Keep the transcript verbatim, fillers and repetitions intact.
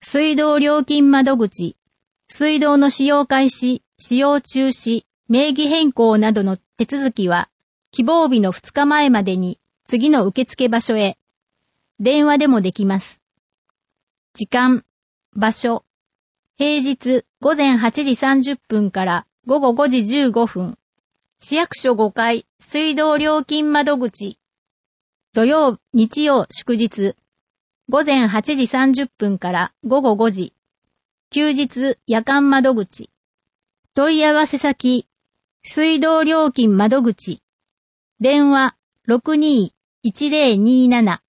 水道料金窓口、水道の使用開始、使用中止、名義変更などの手続きは、希望日のふつかまえまでに次の受付場所へ、電話でもできます。時間、場所、平日ごぜんはちじさんじゅっぷんからごごごじじゅうごふん、市役所ごかい水道料金窓口、土曜、日曜、祝日、ごぜんはちじさんじゅっぷんからごごごじ、休日、夜間窓口、問い合わせ先、水道料金窓口、電話 ろくにーいちぜろにーなな